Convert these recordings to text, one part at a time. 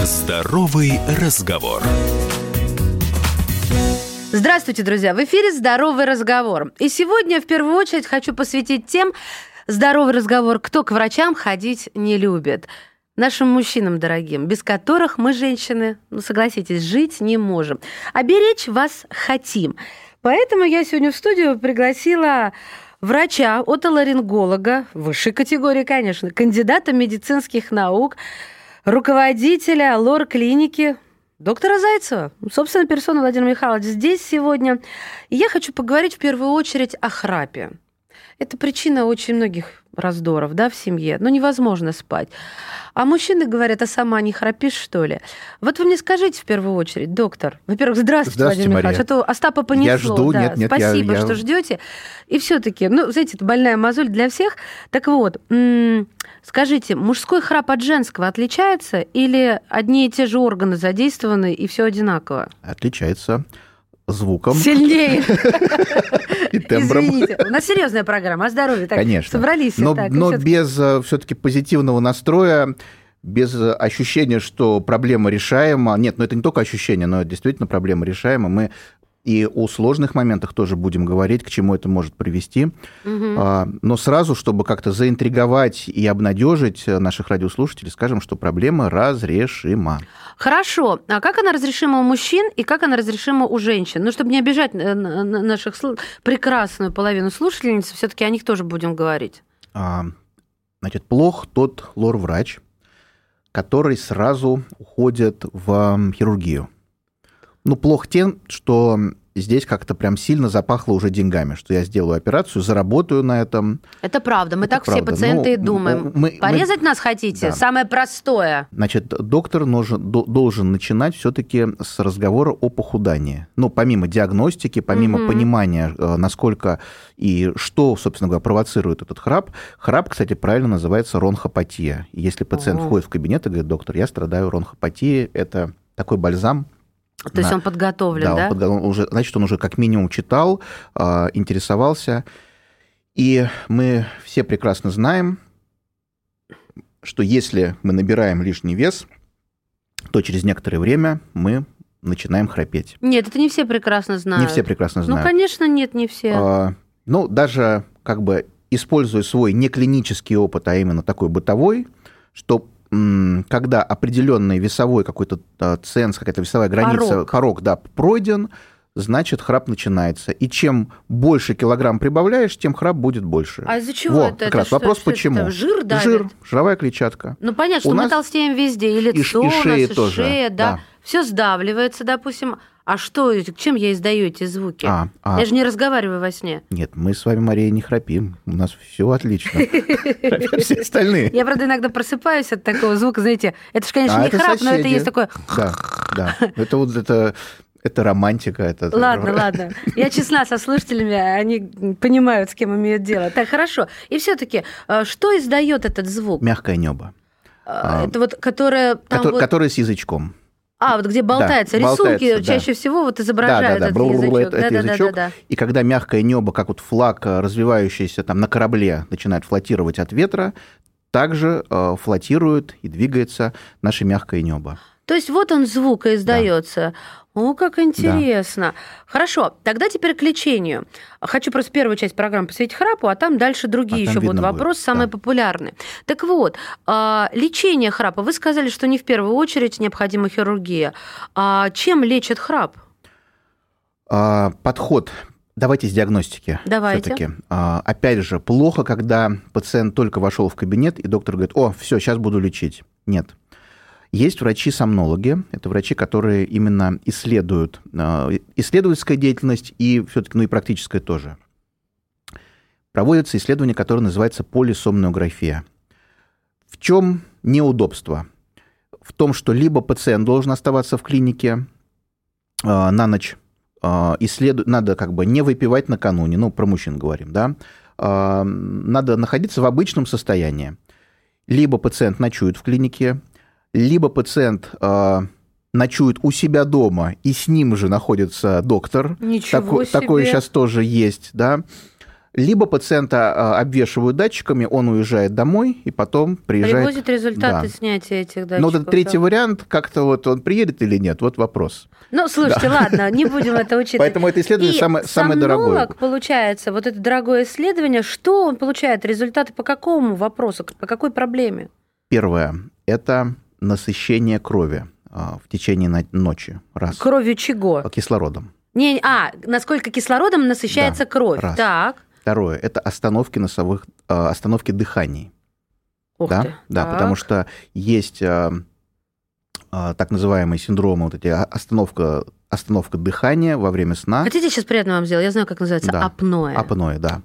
Здоровый разговор. Здравствуйте, друзья! В эфире «Здоровый разговор». И сегодня в первую очередь хочу посвятить тем «Здоровый разговор», кто к врачам ходить не любит. Нашим мужчинам дорогим, без которых мы, женщины, согласитесь, жить не можем. А беречь вас хотим. Поэтому я сегодня в студию пригласила врача, отоларинголога, высшей категории, конечно, кандидата медицинских наук, руководителя лор-клиники, доктора Зайцева, собственно, персона Владимир Михайлович здесь сегодня. И я хочу поговорить в первую очередь о храпе. Это причина очень многих раздоров, да, в семье. Ну, невозможно спать. А мужчины говорят, а сама не храпишь, что ли? Вот вы мне скажите в первую очередь, доктор. Во-первых, здравствуйте, Владимир Михайлович. А то Остапа понесло. Я жду, да. нет, Спасибо, что ждете. И все-таки, ну, знаете, это больная мозоль для всех. Так вот, скажите, мужской храп от женского отличается или одни и те же органы задействованы и все одинаково? Отличается звуком. Сильнее. И тембром. Извините, у нас серьезная программа о здоровье. Так, конечно. Собрались. Но так, без все-таки позитивного настроя, без ощущения, что проблема решаема. Нет, это не только ощущение, но действительно проблема решаема. Мы и о сложных моментах тоже будем говорить, к чему это может привести. Но сразу, чтобы как-то заинтриговать и обнадежить наших радиослушателей, скажем, что проблема разрешима. Хорошо. А как она разрешима у мужчин и как она разрешима у женщин? Ну, чтобы не обижать наших прекрасную половину слушательниц, все-таки о них тоже будем говорить. Значит, плох тот лор-врач, который сразу уходит в хирургию. Ну, плох тем, что здесь как-то прям сильно запахло уже деньгами, что я сделаю операцию, заработаю на этом. Это правда, мы так правда. Все пациенты и думаем. Порезать нас хотите? Да. Самое простое. Значит, доктор должен начинать все-таки с разговора о похудании. Ну, помимо диагностики, помимо понимания, насколько и что, собственно говоря, провоцирует этот храп. Храп, кстати, правильно называется ронхопатия. Если пациент входит в кабинет и говорит, доктор, я страдаю ронхопатией, это такой бальзам. То есть он подготовлен, да? Значит, он уже как минимум читал, интересовался. И мы все прекрасно знаем, что если мы набираем лишний вес, то через некоторое время мы начинаем храпеть. Нет, это не все прекрасно знают. Не все прекрасно знают. Ну, конечно, нет, не все. Даже как бы используя свой неклинический опыт, а именно такой бытовой, что когда определенный весовой какой-то ценз, какая-то весовая граница, порог пройден, значит, храп начинается. И чем больше килограмм прибавляешь, тем храп будет больше. А из-за чего это? Как раз вопрос, почему? Это жир давит? Жир, жировая клетчатка. Ну, понятно, что мы толстеем везде, и лицо и шея у нас, тоже. Шея, да. Все сдавливается, допустим. А что, чем я издаю эти звуки? Я же не разговариваю во сне. Нет, мы с вами, Мария, не храпим. У нас все отлично. Все остальные. Я, правда, иногда просыпаюсь от такого звука, знаете, это же, конечно, не храп, но это есть такое... Да. Это романтика. Ладно. Я честна со слушателями, они понимают, с кем имеют дело. Так, хорошо. И все-таки, что издает этот звук? Мягкое небо. Это вот, которое... Которое с язычком. Вот где болтается. Рисунки чаще всего вот изображают этот язычок. Это язычок. И когда мягкое небо, как вот флаг, развивающийся там на корабле, начинает флотировать от ветра, также флотирует и двигается наше мягкое небо. То есть вот он звук издается. О, как интересно. Да. Хорошо, тогда теперь к лечению. Хочу просто первую часть программы посвятить храпу, а там дальше другие еще будут вопросы, самые популярные. Так вот, лечение храпа. Вы сказали, что не в первую очередь необходима хирургия. Чем лечат храп? Подход. Давайте с диагностики. Давайте. Всё-таки. Опять же, плохо, когда пациент только вошел в кабинет, и доктор говорит, все, сейчас буду лечить. Нет. Есть врачи-сомнологи, это врачи, которые именно исследуют исследовательская деятельность и все-таки, и практическая тоже. Проводится исследование, которое называется полисомнография. В чем неудобство? В том, что либо пациент должен оставаться в клинике на ночь, надо как бы не выпивать накануне, про мужчин говорим, да, надо находиться в обычном состоянии. Либо пациент ночует в клинике, либо пациент ночует у себя дома, и с ним же находится доктор. Ничего себе. Такое сейчас тоже есть, да. Либо пациента обвешивают датчиками, он уезжает домой и потом приезжает... Привозит результаты снятия этих датчиков. Но вот этот третий вариант, как-то вот он приедет или нет, вот вопрос. Ну, слушайте, ладно, не будем это учитывать. Поэтому это исследование самое дорогое. Сомнолог, получается, вот это дорогое исследование, что он получает? Результаты по какому вопросу, по какой проблеме? Первое – это насыщение крови в течение ночи. Раз. Кровью чего? Кислородом. Насколько кислородом насыщается кровь. Раз. Так. Второе – это остановки дыханий. Ух ты. Да, потому что есть так называемые синдромы, вот эти остановка дыхания во время сна. Хотите, сейчас приятно вам сделать? Я знаю, как называется. Да. Апноэ. Апноэ, да.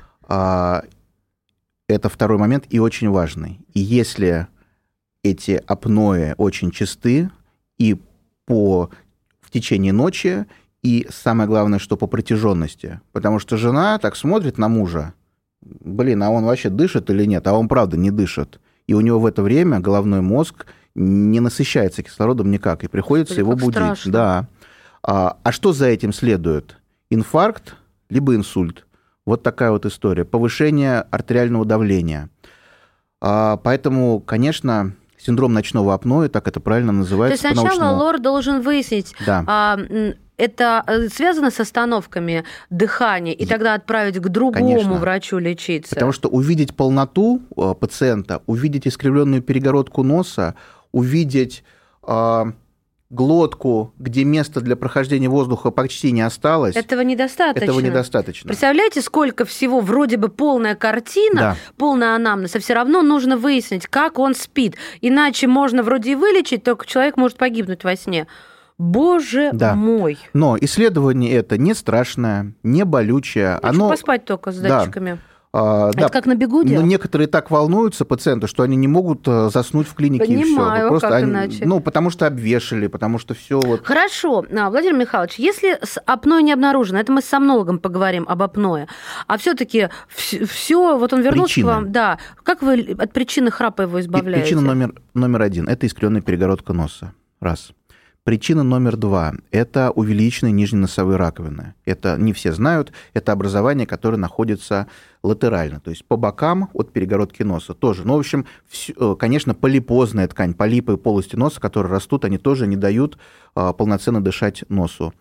Это второй момент и очень важный. И если эти апноэ очень часты и в течение ночи, и самое главное, что по протяженности. Потому что жена так смотрит на мужа. А он вообще дышит или нет? А он правда не дышит. И у него в это время головной мозг не насыщается кислородом никак. И приходится его будить. Страшно. Да. А что за этим следует? Инфаркт либо инсульт. Вот такая вот история. Повышение артериального давления. Поэтому, конечно, синдром ночного апноэ, так это правильно называется. То есть сначала лор должен выяснить, это связано с остановками дыхания, и тогда отправить к другому врачу лечиться? Потому что увидеть полноту пациента, увидеть искривленную перегородку носа, увидеть глотку, где места для прохождения воздуха почти не осталось. Этого недостаточно. Представляете, сколько всего, вроде бы полная картина, полная анамнез, а все равно нужно выяснить, как он спит. Иначе можно вроде и вылечить, только человек может погибнуть во сне. Боже мой. Но исследование это не страшное, не болючее. Поспать только с датчиками. Это как на бегу делать? Но некоторые так волнуются, пациенты, что они не могут заснуть в клинике. Понимаю, и все. как иначе? Потому что обвешали, потому что все вот... Хорошо, Владимир Михайлович, если с апноэ не обнаружено, это мы с сомнологом поговорим об апноэ, а все-таки все, вот он вернулся к вам, да, как вы от причины храпа его избавляете? Причина номер один – это искривленная перегородка носа. Раз. Причина номер два – это увеличенные нижненосовые раковины. Это не все знают, это образование, которое находится латерально, то есть по бокам от перегородки носа тоже. Ну, в общем, конечно, полипозная ткань, полипы полости носа, которые растут, они тоже не дают полноценно дышать носу.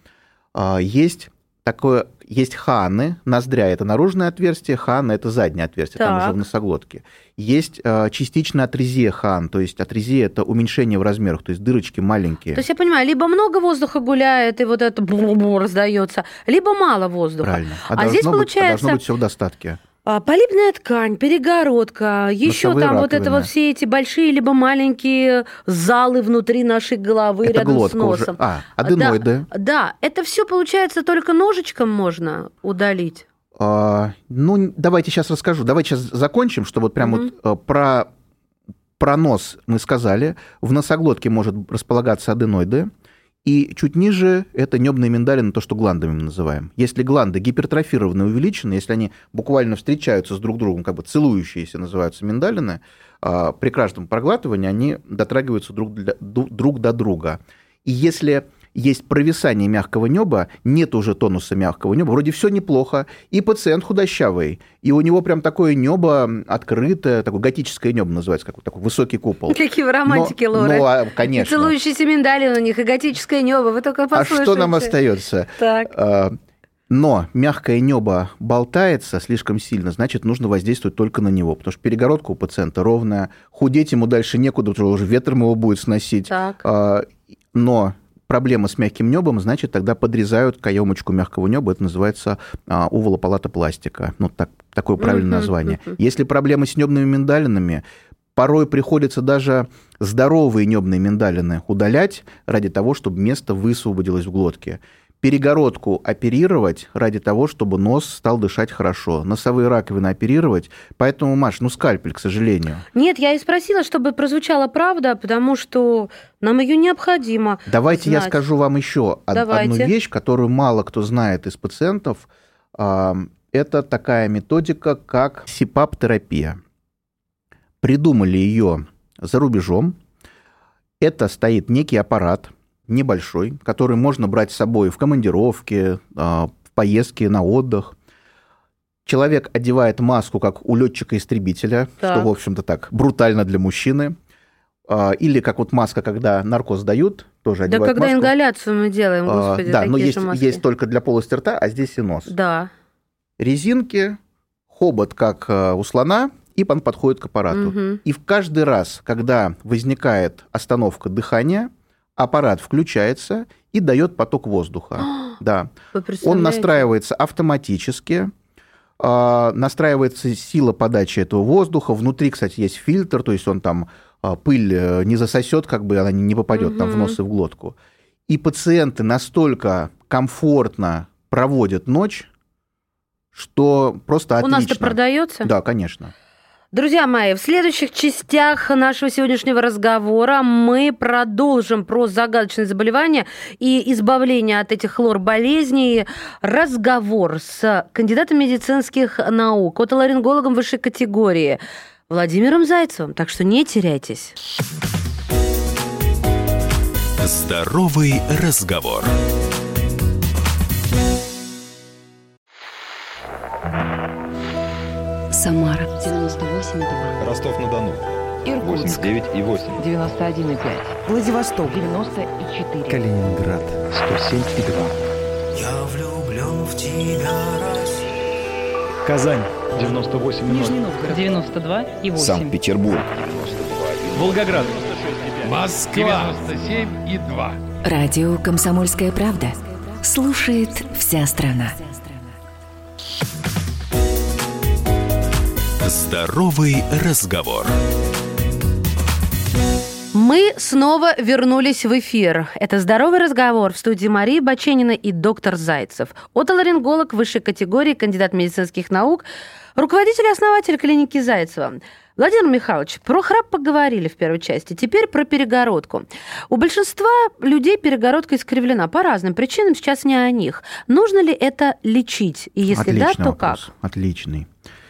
Есть хааны, ноздря – это наружное отверстие, хааны – это заднее отверстие, там уже в носоглотке. Есть частичная атрезия хаан, то есть атрезия – это уменьшение в размерах, то есть дырочки маленькие. То есть я понимаю, либо много воздуха гуляет, и вот это раздается, либо мало воздуха. Правильно. Здесь получается... должно быть все в достатке. Полипная ткань, перегородка, еще там раковины. Вот это вот все эти большие либо маленькие залы внутри нашей головы это рядом с носом. Аденоиды. Да, это все получается только ножичком можно удалить. Давайте сейчас расскажу. Давайте сейчас закончим, что вот прям вот про нос мы сказали. В носоглотке может располагаться аденоиды. И чуть ниже это небные миндалины, то, что гландами мы называем. Если гланды гипертрофированы, увеличены, если они буквально встречаются с друг другом, как бы целующиеся называются миндалины, при каждом проглатывании они дотрагиваются друг до друга. И если есть провисание мягкого неба, нет уже тонуса мягкого неба, вроде все неплохо, и пациент худощавый, и у него прям такое небо открытое, такое готическое небо называется, как такой высокий купол. Какие вы романтики, Лора. Конечно. И целующиеся миндалины у них, и готическое небо, вы только послушайте. А что нам остается? Так. Но мягкое небо болтается слишком сильно, значит, нужно воздействовать только на него, потому что перегородка у пациента ровная, худеть ему дальше некуда, потому что уже ветром его будет сносить. Так. Но проблема с мягким небом, значит, тогда подрезают каемочку мягкого неба, это называется увулопалатопластика, такое правильное название. Если проблемы с небными миндалинами, порой приходится даже здоровые небные миндалины удалять ради того, чтобы место высвободилось в глотке. Перегородку оперировать ради того, чтобы нос стал дышать хорошо. Носовые раковины оперировать. Поэтому, Маш, скальпель, к сожалению. Нет, я и спросила, чтобы прозвучала правда, потому что нам ее необходимо Давайте знать. Я скажу вам еще одну вещь, которую мало кто знает из пациентов. Это такая методика, как СИПАП-терапия. Придумали ее за рубежом. Это стоит некий аппарат, небольшой, который можно брать с собой в командировке, в поездке на отдых. Человек одевает маску, как у летчика-истребителя, что, в общем-то, так брутально для мужчины. Или как вот маска, когда наркоз дают, тоже одевают маску. Да, когда ингаляцию мы делаем, господи, да, но маски. есть только для полости рта, а здесь и нос. Да. Резинки, хобот, как у слона, и он подходит к аппарату. Угу. И в каждый раз, когда возникает остановка дыхания, аппарат включается и дает поток воздуха. Да. Он настраивается автоматически, настраивается сила подачи этого воздуха. Внутри, кстати, есть фильтр, то есть он там пыль не засосет, как бы она не попадет там в нос и в глотку. И пациенты настолько комфортно проводят ночь, что просто отлично. У нас это продается? Да, конечно. Друзья мои, в следующих частях нашего сегодняшнего разговора мы продолжим про загадочные заболевания и избавление от этих лор-болезней. Разговор с кандидатом медицинских наук, отоларингологом высшей категории Владимиром Зайцевым. Так что не теряйтесь. Здоровый разговор. Самара 98,2. Ростов-на-Дону. Иркутск 89,8. 91,5. Владивосток 94. Калининград 107,2. Я влюблен в тебя, Россия. Казань 98,0. Нижний Новгород 92,8. Санкт-Петербург 92,2. Волгоград 96,5. Москва 97,2. Радио «Комсомольская правда». Слушает вся страна. Здоровый разговор. Мы снова вернулись в эфир. Это «Здоровый разговор» в студии Марии Баченина и доктор Зайцев. Отоларинголог высшей категории, кандидат медицинских наук, руководитель и основатель клиники Зайцева. Владимир Михайлович, про храп поговорили в первой части, теперь про перегородку. У большинства людей перегородка искривлена по разным причинам, сейчас не о них. Нужно ли это лечить? И если Отличный да, то вопрос. как? Отличный.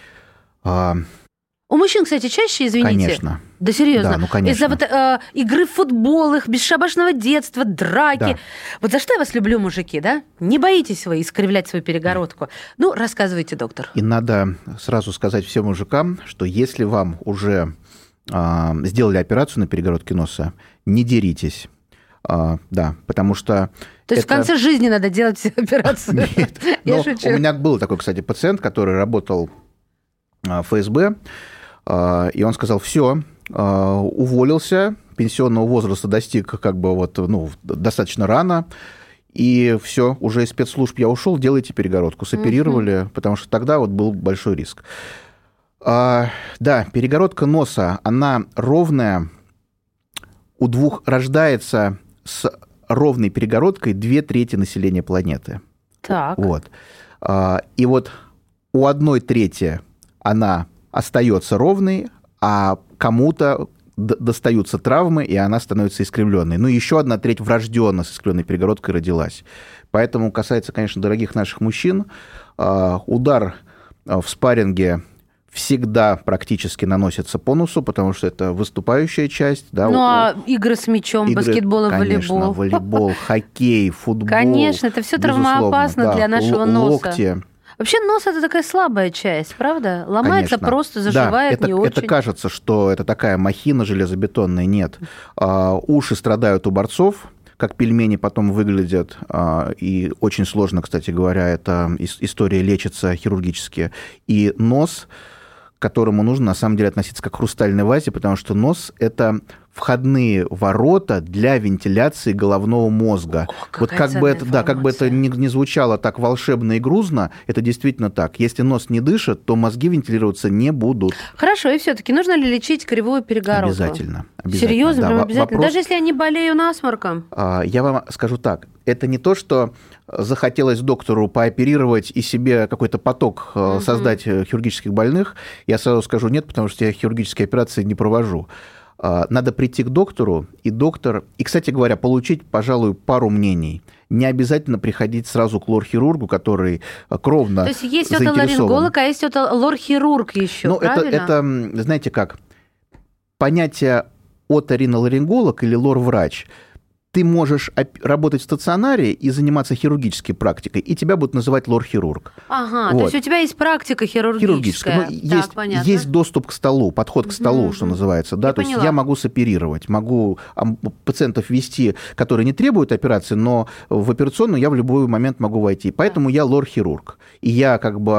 У мужчин, кстати, чаще, извините. Конечно. Да серьезно. Да, ну, конечно. Из-за вот, игры в футбол, их бесшабашного детства, драки. Да. Вот за что я вас люблю, мужики, да? Не боитесь вы искривлять свою перегородку? Ну, рассказывайте, доктор. И надо сразу сказать всем мужикам, что если вам уже сделали операцию на перегородке носа, не деритесь. Да, потому что... То есть в конце жизни надо делать операцию? Нет. Я шучу. У меня был такой, кстати, пациент, который работал в ФСБ, и он сказал: все, уволился, пенсионного возраста достиг как бы вот, достаточно рано, и все, уже из спецслужб я ушел, делайте перегородку. Соперировали, потому что тогда вот был большой риск. Да, перегородка носа, она ровная, у двух рождается с ровной перегородкой 2/3 населения планеты. Так. Вот. И вот у 1/3 она остается ровной, а кому-то достаются травмы, и она становится искривленной. Ну, еще 1/3 врожденно с искривленной перегородкой родилась. Поэтому касается, конечно, дорогих наших мужчин, удар в спарринге всегда практически наносится по носу, потому что это выступающая часть. Да, ну, а игры с мячом, баскетбол и волейбол? Волейбол, хоккей, футбол. Конечно, это все травмоопасно для нашего носа. Локти. Вообще нос – это такая слабая часть, правда? Ломается просто, заживает да, не очень. Это кажется, что это такая махина железобетонная. Нет. Уши страдают у борцов, как пельмени потом выглядят. И очень сложно, кстати говоря, эта история лечится хирургически. И нос, к которому нужно на самом деле относиться как к хрустальной вазе, потому что нос – это входные ворота для вентиляции головного мозга. Вот как бы это не звучало так волшебно и грузно, это действительно так. Если нос не дышит, то мозги вентилироваться не будут. Хорошо, и все-таки нужно ли лечить кривую перегородку? Обязательно. Серьезно? Да, Прям обязательно? вопрос... Даже если я не болею насморком? Я вам скажу так. Это не то, что захотелось доктору пооперировать и себе какой-то поток создать хирургических больных. Я сразу скажу нет, потому что я хирургические операции не провожу. Надо прийти к доктору, и, кстати говоря, получить, пожалуй, пару мнений. Не обязательно приходить сразу к лор-хирургу, который кровно заинтересован. То есть отоларинголог, а есть лор-хирург еще, правильно? Это, знаете как, понятие оториноларинголог или лор-врач ты можешь работать в стационаре и заниматься хирургической практикой, и тебя будут называть лор-хирург. Ага, то есть у тебя есть практика хирургическая. Есть доступ к столу, подход к столу, что называется. Да? То есть я могу соперировать, могу пациентов вести, которые не требуют операции, но в операционную я в любой момент могу войти. Поэтому я лор-хирург. И я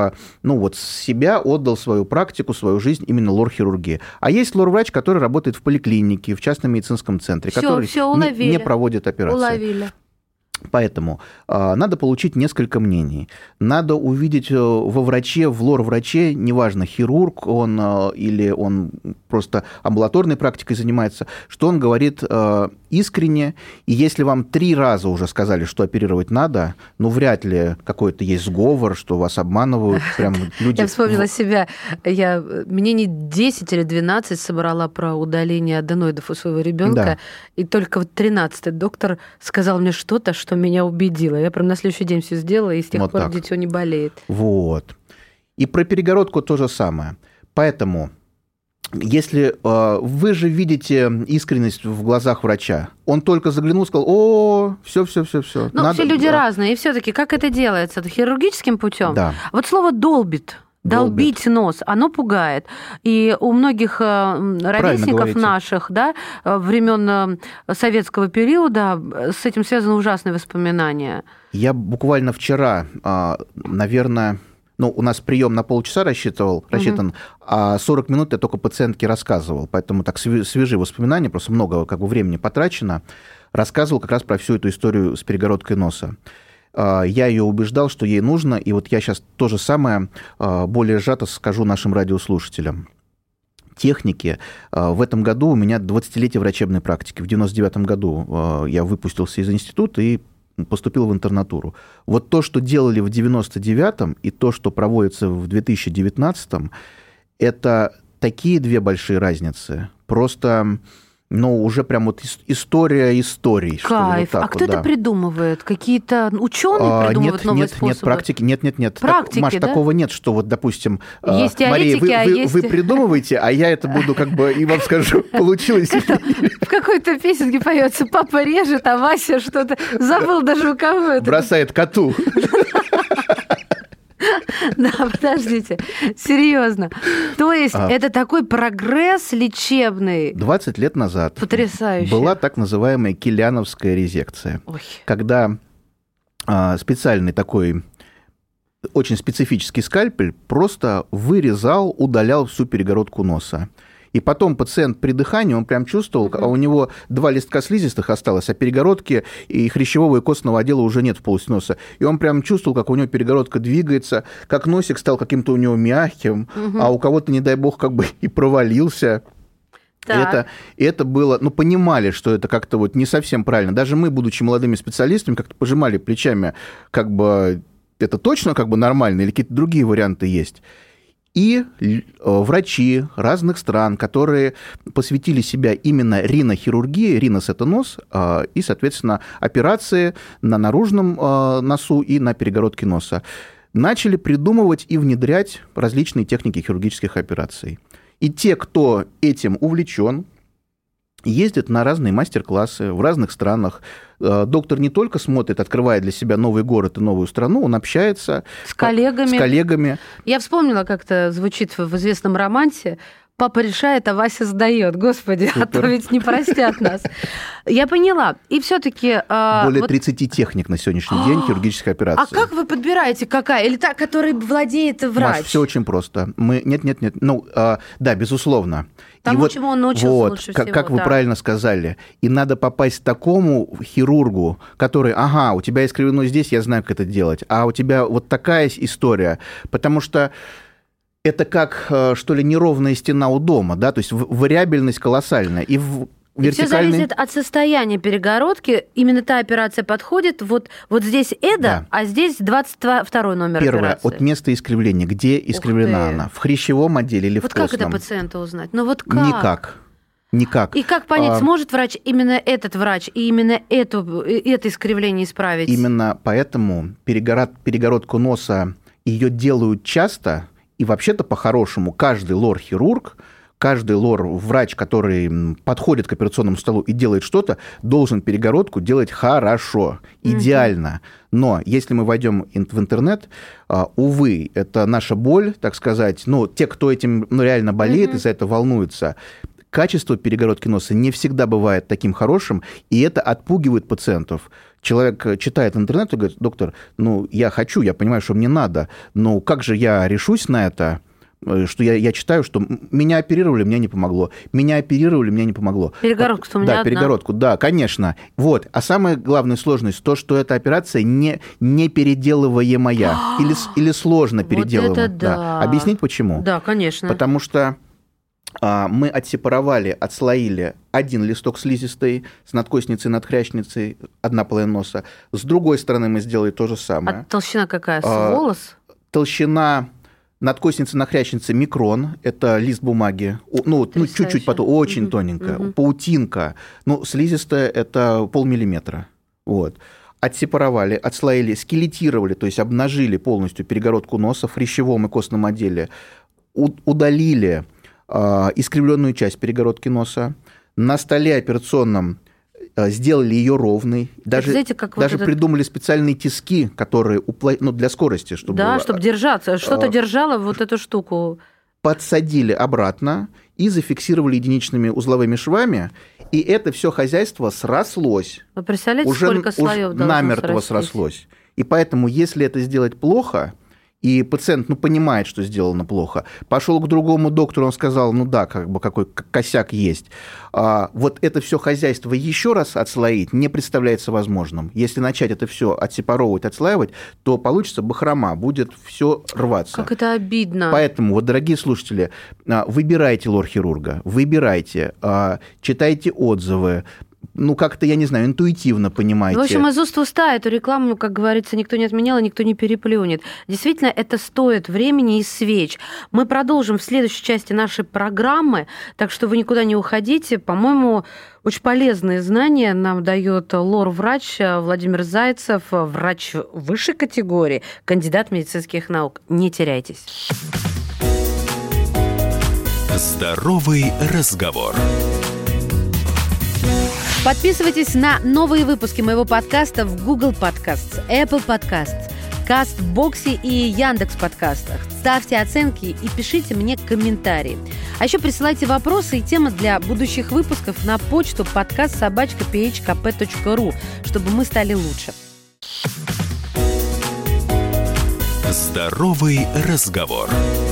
с себя отдал свою практику, свою жизнь именно лор-хирургии. А есть лор-врач, который работает в поликлинике, в частном медицинском центре, который не проводит операции. Уловили. Поэтому надо получить несколько мнений. Надо увидеть во враче, в лор-враче, неважно, хирург он или он просто амбулаторной практикой занимается, что он говорит искренне. И если вам 3 раза уже сказали, что оперировать надо, вряд ли какой-то есть сговор, что вас обманывают. Прям люди... Я вспомнила себя. Мне не 10 или 12 собрала про удаление аденоидов у своего ребенка, да. И только 13-й доктор сказал мне что-то, что меня убедило. Я прям на следующий день все сделала, и с тех пор дитё не болеет. Вот. И про перегородку то же самое. Поэтому, если вы же видите искренность в глазах врача, он только заглянул, сказал: все. Но все люди разные, и все-таки как это делается? Это хирургическим путем? Да. Вот слово долбить нос, оно пугает. И у многих ровесников наших, да, времен советского периода с этим связаны ужасные воспоминания. Я буквально вчера, наверное, у нас прием на полчаса рассчитан, а 40 минут я только пациентке рассказывал. Поэтому так свежие воспоминания, просто много времени потрачено. Рассказывал как раз про всю эту историю с перегородкой носа. Я ее убеждал, что ей нужно, и вот я сейчас то же самое более сжато скажу нашим радиослушателям. Техники. В этом году у меня 20-летие врачебной практики. В 99-м году я выпустился из института и поступил в интернатуру. Вот то, что делали в 99-м, и то, что проводится в 2019-м, это такие 2 большие разницы. Просто... уже прям вот история историй. Кайф. Что ли, кто это придумывает? Какие-то ученые придумывают новые способы? Нет практики. Нет. Практики, Маш, да? такого нет, что вот, допустим, есть теоретики, Мария, вы придумываете, а я это буду и вам скажу, получилось. В какой-то песенке поется: папа режет, а Вася что-то забыл даже у кого это. Бросает коту. Да, подождите, серьезно. То есть это такой прогресс лечебный. 20 лет назад была так называемая киллиановская резекция, когда специальный такой очень специфический скальпель просто удалял всю перегородку носа. И потом пациент при дыхании, он прям чувствовал, а у него 2 листка слизистых осталось, а перегородки и хрящевого и костного отдела уже нет в полости носа. И он прям чувствовал, как у него перегородка двигается, как носик стал каким-то у него мягким, а у кого-то, не дай бог, и провалился. Это было... понимали, что это как-то не совсем правильно. Даже мы, будучи молодыми специалистами, как-то пожимали плечами, это точно нормально или какие-то другие варианты есть. И врачи разных стран, которые посвятили себя именно ринохирургии, ринос – это нос, и, соответственно, операции на наружном носу и на перегородке носа, начали придумывать и внедрять различные техники хирургических операций. И те, кто этим увлечен, ездят на разные мастер-классы в разных странах. Доктор не только смотрит, открывает для себя новый город и новую страну, он общается с коллегами. Я вспомнила, как это звучит в известном романсе: папа решает, а Вася сдает. Господи, а то ведь не простят нас. Я поняла. И все-таки... Более 30 техник на сегодняшний день хирургической операции. А как вы подбираете, какая? Или та, которой владеет врач? Маш, все очень просто. Нет. Да, безусловно. Тому, чему он научился лучше всего. Как вы правильно сказали. И надо попасть такому хирургу, который: у тебя искривлено здесь, я знаю, как это делать. А у тебя вот такая история. Потому что это как, что ли, неровная стена у дома, да, то есть вариабельность колоссальная. И все зависит от состояния перегородки. Именно та операция подходит. Вот здесь да. А здесь 22 номер Первое, операции. от места искривления. Где искривлена она? В хрящевом отделе или в костном? Как это пациента узнать? Как? Никак. И как понять, сможет врач, именно этот врач, и именно это искривление исправить? Именно поэтому перегородку носа ее делают часто, и вообще-то по-хорошему каждый лор-хирург, каждый лор-врач, который подходит к операционному столу и делает что-то, должен перегородку делать хорошо, идеально. Но если мы войдем в интернет, увы, это наша боль, так сказать, те, кто этим реально болеет и за это волнуется, качество перегородки носа не всегда бывает таким хорошим, и это отпугивает пациентов. Человек читает интернет и говорит: доктор, я хочу, я понимаю, что мне надо, но как же я решусь на это? Что я читаю, что меня оперировали, мне не помогло. Меня оперировали, мне не помогло. Перегородку-то у меня одна. Да, перегородку, да, конечно. Вот. А самая главная сложность то, что эта операция не переделываемая или сложно переделываемая. Вот это да. Объяснить почему? Да, конечно. Потому что мы отсепаровали, отслоили один листок слизистой с надкосницей и надхрящницей, одна половина носа. С другой стороны мы сделали то же самое. А толщина какая? С волос? Толщина надкосницы, нахрящницы микрон, это лист бумаги, чуть-чуть потом, очень тоненькая, паутинка, слизистая это полмиллиметра. Вот. Отсепаровали, отслоили, скелетировали, то есть обнажили полностью перегородку носа в хрящевом и костном отделе, удалили искривленную часть перегородки носа, на столе операционном сделали ее ровной, даже придумали специальные тиски, которые для скорости, чтобы держаться, что-то держало вот эту штуку. Подсадили обратно и зафиксировали единичными узловыми швами, и это все хозяйство срослось. Вы представляете, сколько слоев должно намертво срослось. И поэтому, если это сделать плохо, и пациент понимает, что сделано плохо, пошел к другому доктору, он сказал, какой косяк есть. Вот это все хозяйство еще раз отслоить не представляется возможным. Если начать это все отсепаровывать, отслаивать, то получится бахрома, будет все рваться. Как это обидно. Поэтому, дорогие слушатели, выбирайте лор-хирурга, выбирайте, читайте отзывы, как-то, я не знаю, интуитивно понимаете. В общем, из уст в уста эту рекламу, как говорится, никто не отменял, и никто не переплюнет. Действительно, это стоит времени и свеч. Мы продолжим в следующей части нашей программы, так что вы никуда не уходите. По-моему, очень полезные знания нам дает лор-врач Владимир Зайцев, врач высшей категории, кандидат медицинских наук. Не теряйтесь. Здоровый разговор. Подписывайтесь на новые выпуски моего подкаста в Google Podcasts, Apple Podcasts, Кастбоксе и Яндекс.Подкастах. Ставьте оценки и пишите мне комментарии. А еще присылайте вопросы и темы для будущих выпусков на почту podcast@phkp.ru, чтобы мы стали лучше. Здоровый разговор.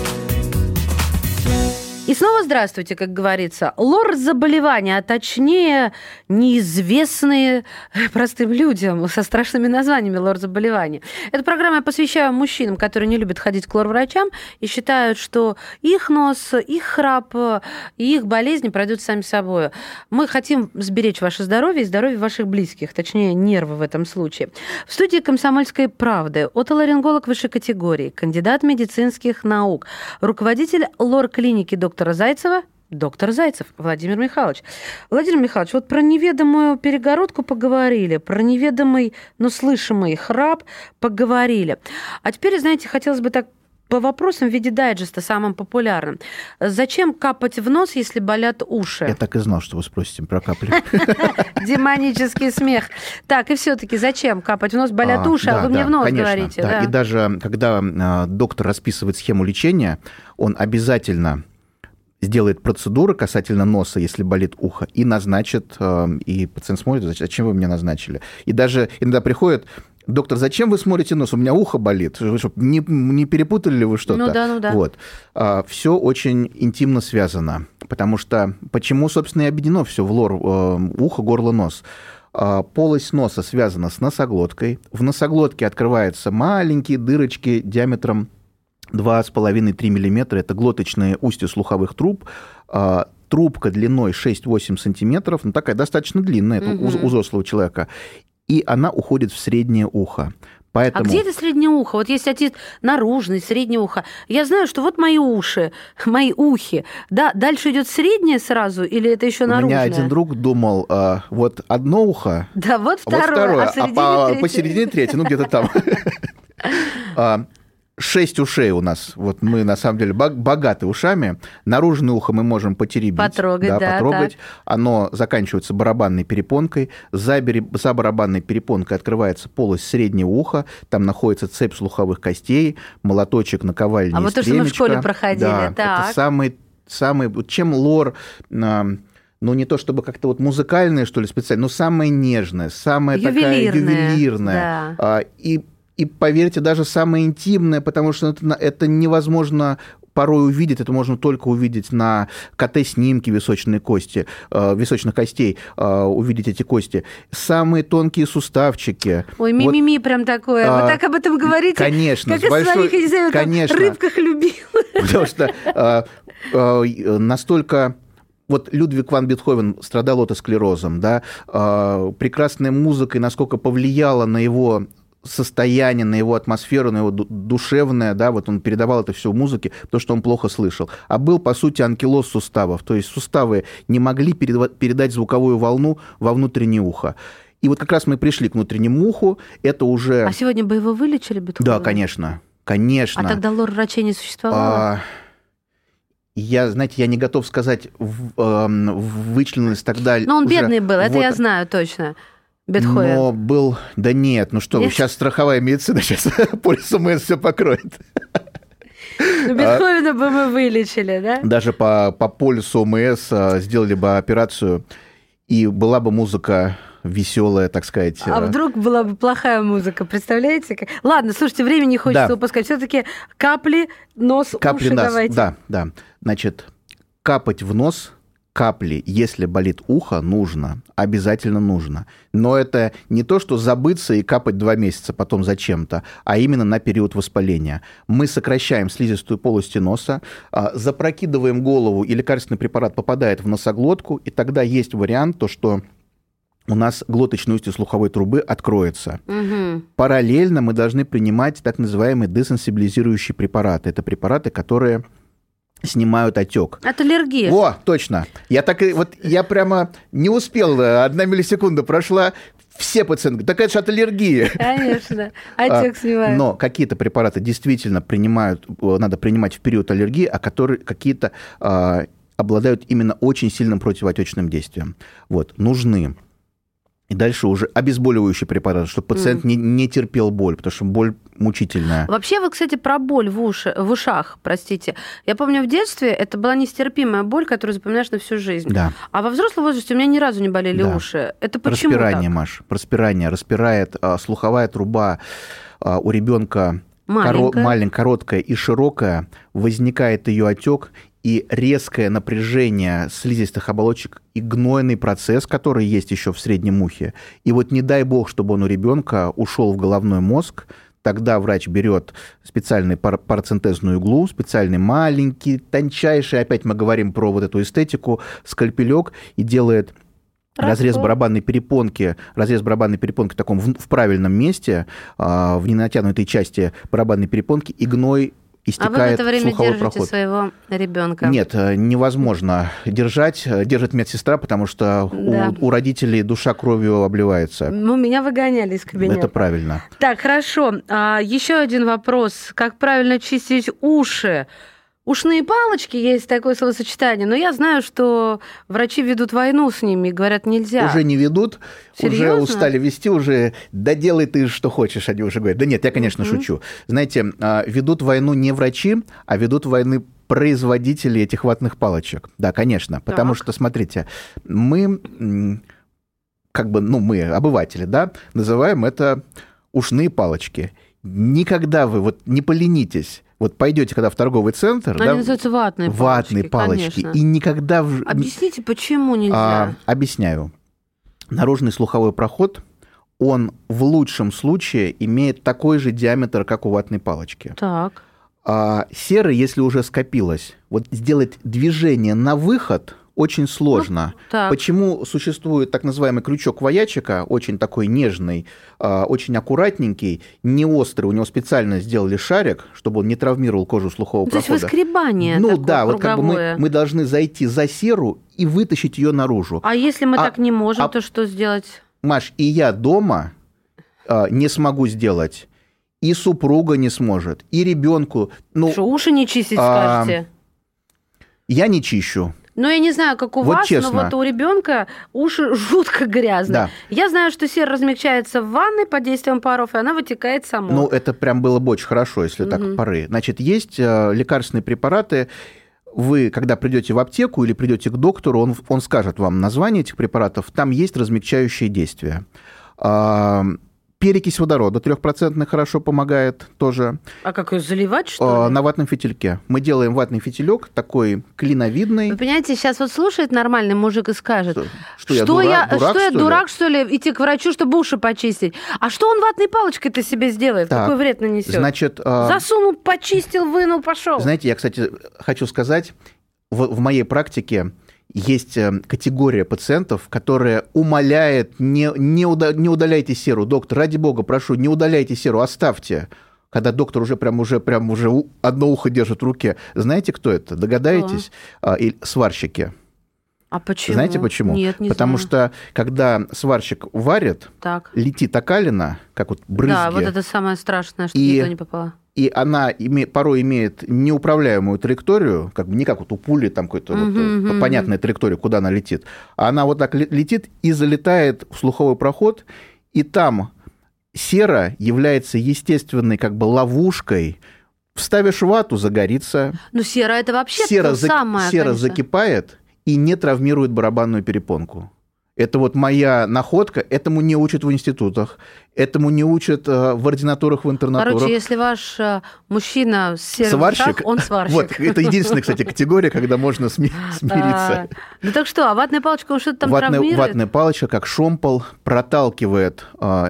И снова здравствуйте, как говорится. Лор-заболевания, а точнее неизвестные простым людям со страшными названиями лор-заболевания. Эту программу я посвящаю мужчинам, которые не любят ходить к лор-врачам и считают, что их нос, их храп и их болезни пройдут сами собой. Мы хотим сберечь ваше здоровье и здоровье ваших близких, точнее нервы в этом случае. В студии «Комсомольской правды» отоларинголог высшей категории, кандидат медицинских наук, руководитель лор-клиники доктора Зайцева, доктор Зайцев Владимир Михайлович. Владимир Михайлович, вот про неведомую перегородку поговорили, про неведомый, но слышимый храп поговорили. А теперь, знаете, хотелось бы так по вопросам в виде дайджеста, самым популярным. Зачем капать в нос, если болят уши? Я так и знал, что вы спросите про капли. Демонический смех. Так, и все-таки зачем капать в нос? Болят уши, а вы мне в нос говорите. Да. И даже когда доктор расписывает схему лечения, он обязательно сделает процедуры касательно носа, если болит ухо, и назначит, и пациент смотрит, зачем вы мне назначили. И даже иногда приходит: доктор, зачем вы смотрите нос? У меня ухо болит. Вы что, не перепутали ли вы что-то? Ну да. Вот. Все очень интимно связано. Потому что почему, собственно, и объединено все в лор ухо, горло, нос? Полость носа связана с носоглоткой. В носоглотке открываются маленькие дырочки диаметром 2,5-3 мм. Это глоточные устья слуховых труб. Трубка длиной 6-8 сантиметров, такая достаточно длинная, это у взрослого человека. И она уходит в среднее ухо. Поэтому... А где это среднее ухо? Вот есть отец наружный, среднее ухо. Я знаю, что вот мои уши, мои ухи. Да, дальше идет среднее сразу, или это еще наружное? У меня один друг думал, вот одно ухо, да, вот второе, а посередине третье, где-то там. 6 ушей у нас. Вот мы, на самом деле, богаты ушами. Наружное ухо мы можем потеребить. Потрогать, да, потрогать. так. Оно заканчивается барабанной перепонкой. За барабанной перепонкой открывается полость среднего уха. Там находится цепь слуховых костей, молоточек, наковальня и вот то, что мы в стремечко. школе проходили. Да, так. это самый... Чем лор... Ну, не то чтобы как-то вот музыкальное, что ли, специально, но самое нежное, самое такая ювелирное. Да. И поверьте, даже самое интимное, потому что это невозможно порой увидеть, это можно только увидеть на КТ-снимке височных костей, увидеть эти кости. Самые тонкие суставчики. Ой, мимими прям такое. Вы так об этом говорите? Конечно. Как о своих, я не знаю, конечно, рыбках любила. Потому что настолько... Вот Людвиг ван Бетховен страдал отосклерозом, да, прекрасная музыка, и насколько повлияла на его состояние, на его атмосферу, на его душевное, да, вот он передавал это все в музыке, потому что он плохо слышал. А был, по сути, анкилоз суставов, то есть суставы не могли передать звуковую волну во внутреннее ухо. И вот как раз мы пришли к внутреннему уху, это уже... А сегодня бы его вылечили, Бетховена? Да, конечно, конечно. А тогда лор-врачей не существовало? Я не готов сказать вычленность тогда. Но он бедный был, это я знаю точно. Бетховен. Но был... Да нет, ну что вы, сейчас страховая медицина, сейчас полис ОМС все покроет. Бетховена бы мы вылечили, да? Даже по полису ОМС сделали бы операцию, и была бы музыка веселая, так сказать. А вдруг была бы плохая музыка, представляете? Ладно, слушайте, времени не хочется упускать. Все-таки капли, нос, уши давайте. Да. Значит, капать в нос, капли, если болит ухо, нужно, обязательно нужно. Но это не то, что забыться и капать 2 месяца потом зачем-то, а именно на период воспаления. Мы сокращаем слизистую полость носа, запрокидываем голову, и лекарственный препарат попадает в носоглотку, и тогда есть вариант, то, что у нас глоточное устье слуховой трубы откроется. Угу. Параллельно мы должны принимать так называемые десенсибилизирующие препараты. Это препараты, которые снимают отек. От аллергии. О, точно. Я прямо не успел, 1 миллисекунда прошла, все пациенты, так это же от аллергии. Конечно, отек снимают. Но какие-то препараты действительно надо принимать в период аллергии, а какие-то обладают именно очень сильным противоотечным действием. Вот, нужны. И дальше уже обезболивающий препарат, чтобы пациент не терпел боль, потому что боль мучительная. Вообще, вот, кстати, про боль в ушах, простите. Я помню, в детстве это была нестерпимая боль, которую запоминаешь на всю жизнь. Да. А во взрослом возрасте у меня ни разу не болели уши. Это почему распирание, так? Маш, распирание. Распирает слуховая труба у ребенка маленькая, короткая и широкая. Возникает ее отек, и резкое напряжение слизистых оболочек и гнойный процесс, который есть еще в среднем ухе. И вот не дай бог, чтобы он у ребенка ушел в головной мозг, тогда врач берет специальную парацентезную иглу, специальный маленький, тончайший, опять мы говорим про вот эту эстетику, скальпелек, и делает разрез барабанной перепонки в таком в правильном месте, в ненатянутой части барабанной перепонки, и гной истекает. А вы в это время слуховой держите проход. Своего ребенка? Нет, невозможно держать. Держит медсестра, потому что у родителей душа кровью обливается. Ну, меня выгоняли из кабинета. Это правильно. Так, хорошо. Еще один вопрос. Как правильно чистить уши? Ушные палочки, есть такое словосочетание, но я знаю, что врачи ведут войну с ними и говорят, нельзя. Уже не ведут, Серьезно? Уже устали вести, уже да делай ты что хочешь, они уже говорят. Да нет, я, конечно, шучу. Знаете, ведут войну не врачи, а ведут войны производители этих ватных палочек. Да, конечно, потому что, смотрите, мы, мы, обыватели, да, называем это ушные палочки. Никогда вы вот не поленитесь. Вот пойдете, когда в торговый центр... Они называются ватные палочки. Конечно. И никогда... Объясните, почему нельзя? Объясняю. Наружный слуховой проход, он в лучшем случае имеет такой же диаметр, как у ватной палочки. Так. Сера, если уже скопилась, вот сделать движение на выход очень сложно. Почему существует так называемый крючок воячика, очень такой нежный, очень аккуратненький, не острый, у него специально сделали шарик, чтобы он не травмировал кожу слухового прохода. То есть выскребание такое круговое. Вот как бы мы должны зайти за серу и вытащить ее наружу. А если мы так не можем, то что сделать? Маш, и я дома не смогу сделать. и супруга не сможет, и ребенку. Ну, Что, уши не чистить, скажете? Я не чищу. Ну, я не знаю, как у Вот вас, честно. но вот у ребенка уши жутко грязные. Да. Я знаю, что сера размягчается в ванной под действием паров, и она вытекает сама. Ну, это прям было бы очень хорошо, если так пары. Значит, есть лекарственные препараты. Вы, когда придете в аптеку или придете к доктору, он скажет вам название этих препаратов. Там есть размягчающие действия. Перекись водорода 3% хорошо помогает тоже. А как ее заливать, что ли? На ватном фитильке. Мы делаем ватный фитилек, такой клиновидный. Вы понимаете, сейчас вот слушает нормальный мужик и скажет, Что я дурак, что ли, идти к врачу, чтобы уши почистить. А что он ватной палочкой-то себе сделает? Так, какой вред нанесет? Значит, засунул, почистил, вынул, пошел. Знаете, я, кстати, хочу сказать, в моей практике есть категория пациентов, которая умоляет, не удаляйте серу. Доктор, ради бога, прошу, не удаляйте серу, оставьте. Когда доктор уже одно ухо держит в руке. Знаете, кто это? Догадаетесь? Сварщики. А почему? Знаете почему? Нет, не Потому знаю. что, когда сварщик варит, Так. летит окалина, как вот брызги. Да, вот это самое страшное, что никто не попало. И она порой имеет неуправляемую траекторию, как бы не как вот у пули, там какой-то понятная траектория, куда она летит. А она вот так летит и залетает в слуховой проход, и там сера является естественной как бы ловушкой. Вставишь вату, загорится. Ну, сера это вообще Сера конечно. закипает и не травмирует барабанную перепонку. Это вот моя находка. Этому не учат в институтах, этому не учат в ординатурах, в интернатурах. Короче, если ваш мужчина с серым в ушах, он сварщик. Вот, это единственная, кстати, категория, когда можно смириться. Ну так что, а ватная палочка, он что-то там травмирует? Ватная палочка, как шомпол, проталкивает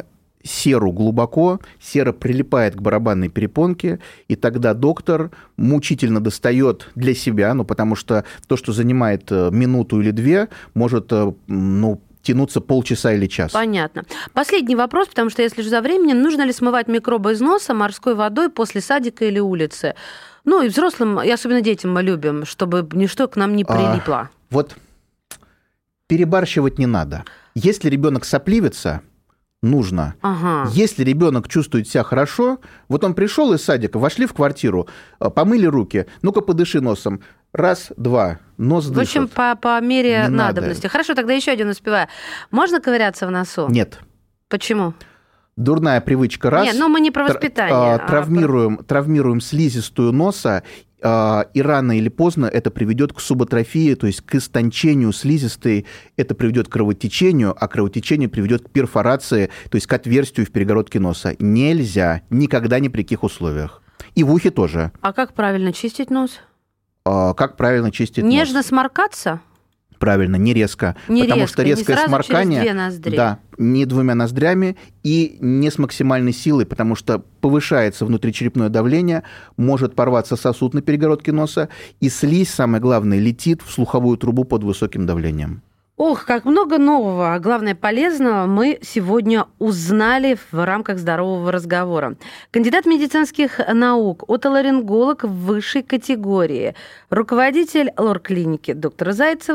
серу глубоко, сера прилипает к барабанной перепонке, и тогда доктор мучительно достает для себя, потому что то, что занимает минуту или две, может тянуться полчаса или час. Понятно. Последний вопрос, потому что я слежу за временем. Нужно ли смывать микробы из носа морской водой после садика или улицы? Ну, и взрослым, и особенно детям мы любим, чтобы ничто к нам не прилипло. Вот перебарщивать не надо. Если ребенок сопливится, нужно. Ага. Если ребенок чувствует себя хорошо, вот он пришел из садика, вошли в квартиру, помыли руки, ну-ка подыши носом. Раз, два, нос дышит. В общем, по мере Не надобности. надо. Хорошо, тогда еще один успеваю. Можно ковыряться в носу? Нет. Почему? Дурная привычка раз. Нет, мы не про воспитание. Травмируем слизистую носа, и рано или поздно это приведет к субатрофии, то есть к истончению слизистой, это приведет к кровотечению, а кровотечение приведет к перфорации, то есть к отверстию в перегородке носа. Нельзя, никогда ни при каких условиях. И в ухе тоже. А как правильно чистить нос? Как правильно чистить нос? Нежно сморкаться? Правильно, не резко. Не потому резко, что резкое не сразу сморкание... через 2 ноздри. Да, не 2 ноздрями и не с максимальной силой, потому что повышается внутричерепное давление, может порваться сосуд на перегородке носа, и слизь, самое главное, летит в слуховую трубу под высоким давлением. Ох, как много нового, а главное полезного мы сегодня узнали в рамках здорового разговора. Кандидат медицинских наук, отоларинголог высшей категории, руководитель лор-клиники доктора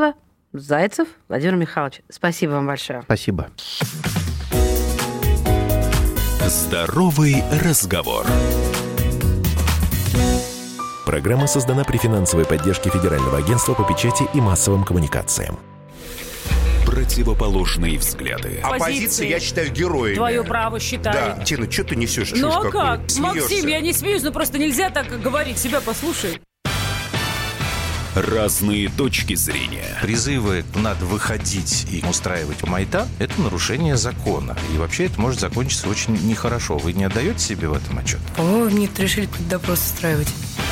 Зайцев Владимир Михайлович. Спасибо вам большое. Спасибо. Здоровый разговор. Программа создана при финансовой поддержке Федерального агентства по печати и массовым коммуникациям. Противоположные взгляды. Оппозиция, я считаю, героями. Твое право считаю. Да, Тина, что ты несешь? Ну а как? Смеешься. Максим, я не смеюсь, но просто нельзя так говорить. Себя послушай. Разные точки зрения. Призывы «надо выходить и устраивать майдан» — это нарушение закона. И вообще это может закончиться очень нехорошо. Вы не отдаете себе в этом отчет? По-моему, нет, решили какой-то допрос устраивать.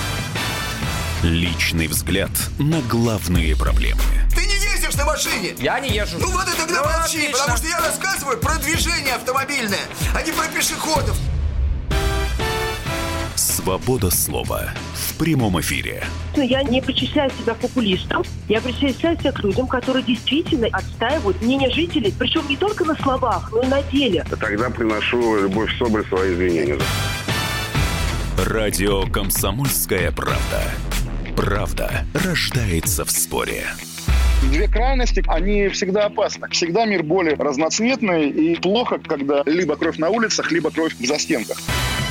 Личный взгляд на главные проблемы. Ты не ездишь на машине? Я не езжу. Ну вот и тогда молчи, отлично. потому что я рассказываю про движение автомобильное, а не про пешеходов. Свобода слова в прямом эфире. Я не причисляю себя к популистам, я причисляю себя к людям, которые действительно отстаивают мнение жителей, причем не только на словах, но и на деле. Тогда приношу Любовь Соболь свои извинения. Радио «Комсомольская правда». Правда рождается в споре. Две крайности, они всегда опасны. Всегда мир более разноцветный, и плохо, когда либо кровь на улицах, либо кровь в застенках.